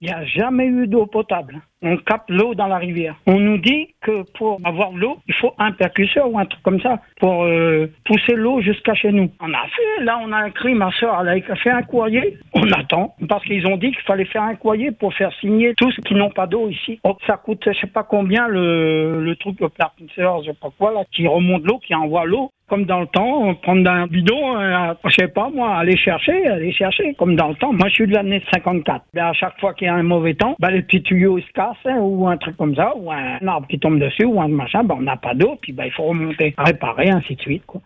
Il n'y a jamais eu d'eau potable. On capte l'eau dans la rivière. On nous dit que pour avoir de l'eau, il faut un percusseur ou un truc comme ça pour pousser l'eau jusqu'à chez nous. On a fait, là on a écrit, ma soeur elle a fait un courrier. On attend, parce qu'ils ont dit qu'il fallait faire un courrier pour faire signer tous qui n'ont pas d'eau ici. Oh, ça coûte je sais pas combien le truc, le percusseur, je sais pas quoi, là, qui remonte l'eau, qui envoie l'eau. Comme dans le temps, prendre un bidon, je sais pas moi, aller chercher, comme dans le temps. Moi, je suis de l'année 54. Ben, à chaque fois qu'il y a un mauvais temps, ben, les petits tuyaux ils se cassent, ou un truc comme ça, ou un arbre qui tombe dessus, ou un machin, ben, on n'a pas d'eau, puis ben, il faut remonter, réparer, ainsi de suite, quoi.